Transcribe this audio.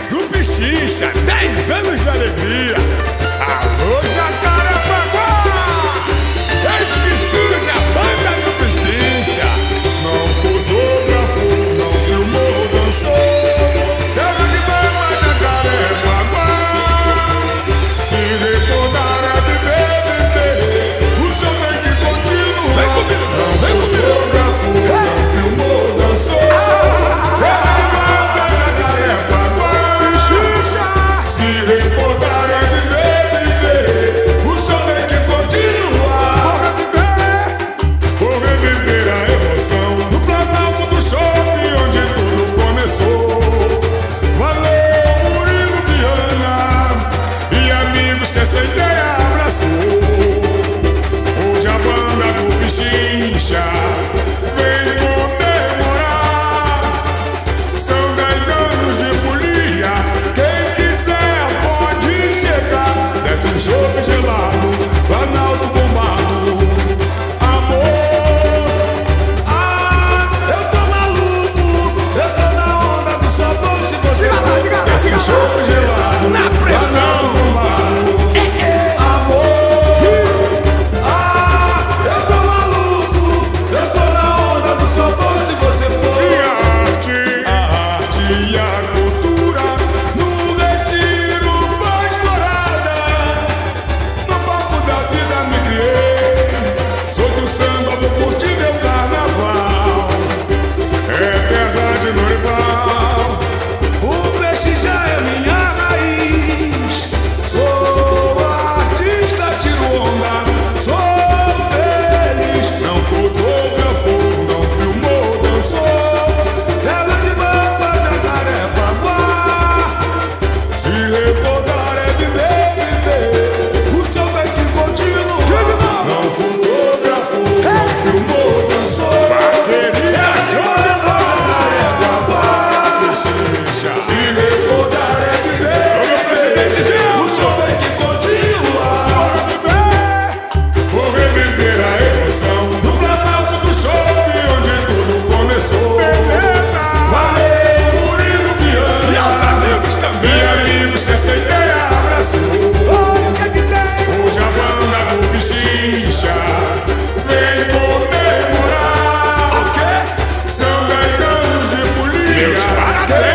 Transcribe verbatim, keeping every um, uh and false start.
do Pichincha, dez anos de alegria. Alô, Jacarepaguá! Eu esqueci que a banda do Pichincha não fotografou, não filmou, dançou. Teve que banda Jacarepaguá. Se recordar é viver, viver. O show tem que continuar. Vem comigo, não vem fotografou, não filmou, dançou. Teve que banda Jacarepaguá. Pichincha. Se recordar é viver, viver. O show tem que continuar. Vou reviver a emoção do Planalto do Shopping, onde tudo começou. Valeu, Murilo Viana e amigos que essa ideia abraçou. Hoje a banda do Pichincha vem comemorar. São dez anos de folia. Quem quiser pode chegar. Desce um chope gelado, Planalto bombado. Amor, ah, eu tô maluco, eu tô na onda do sabor. Se você vai, desce um chope gelado, Na pressão. Planalto bombado. Amor, ah, eu tô maluco, eu tô na onda do sabor. Se você for. E a arte, a arte e a cultura no retiro faz morada. No palco da vida me criei. Sou do samba, vou curtir meu carnaval. É terra de Norival. O peixe já é minha raiz. Sou artista, tiro onda. Sou feliz. Não fotografou, não filmou, dançou. Ela de bamba, Jacarepaguá. Se recordar é viver, viver. O show tem que continuar. Não fotografou, não filmou, dançou. Bateria, chama, Jacarepaguá. Pichincha. Se recordar é viver, viver. O show tem que continuar. Vou reviver a emoção do Planalto do Shopping, onde tudo começou. Valeu, Murilo Viana e aos amigos também. E amigos que essa ideia abraçou. Hoje a banda do Pichincha vem comemorar. São dez anos de folia.